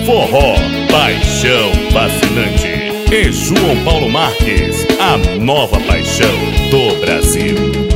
forró, paixão fascinante. E João Paulo Marques, a nova paixão do Brasil.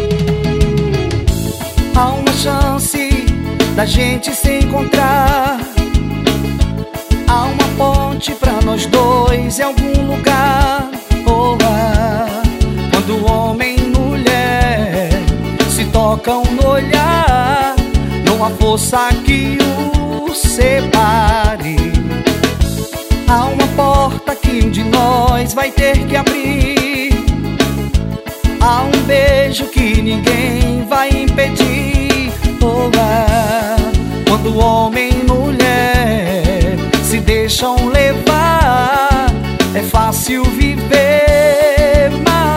Há uma chance da gente se encontrar. Há uma ponte pra nós dois em algum lugar. Oh, quando homem e mulher se tocam no olhar, não há força que os separe. Há uma porta que um de nós vai ter que abrir. Há um beijo que ninguém vai impedir. Oh, quando homem e mulher se deixam levar, é fácil viver,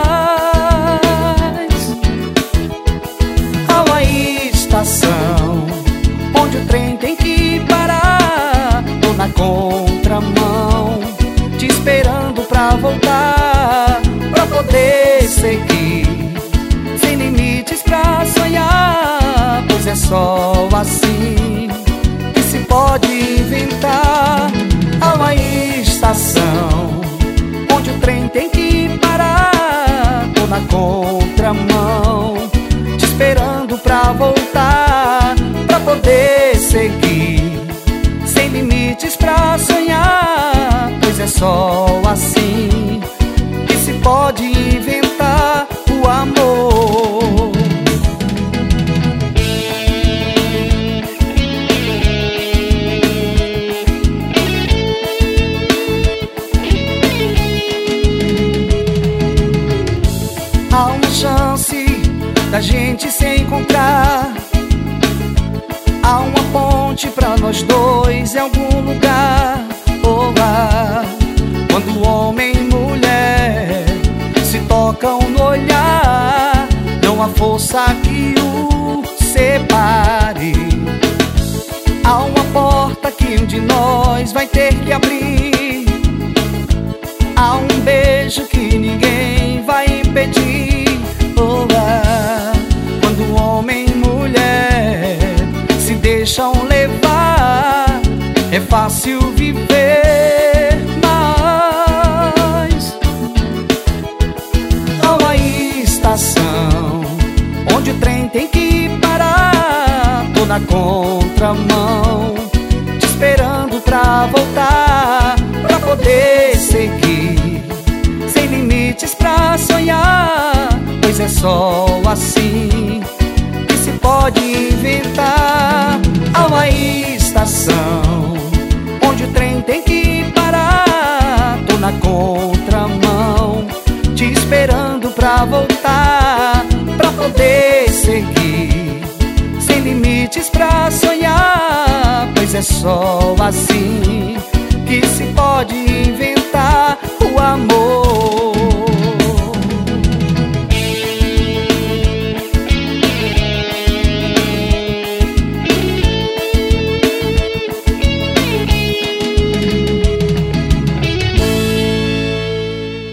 mas há uma estação onde o trem tem que parar. Tô na contramão, te esperando pra voltar, pra poder seguir, sem limites pra sonhar. Pois é só assim que se pode inventar. Há uma estação onde o trem tem que parar. Tô na contramão, te esperando pra voltar, pra poder seguir, sem limites pra sonhar. Pois é só assim que se pode inventar o amor. Há uma chance da gente se encontrar. Há uma ponte pra nós dois em algum lugar. Oh, quando homem e mulher se tocam no olhar, não há força que o separe. Há uma porta que um de nós vai ter que abrir. Há um beijo que ninguém vai impedir. Oh, quando homem e mulher se deixam levar, é fácil viver, mas há uma estação onde o trem tem que parar. Tô na contramão, te esperando pra voltar, pra poder seguir, sem limites pra sonhar. Pois é só assim que se pode inventar. Há uma estação onde o trem tem que parar. Tô na contramão, te esperando pra voltar, pra poder seguir, sem limites pra sonhar. Pois é só assim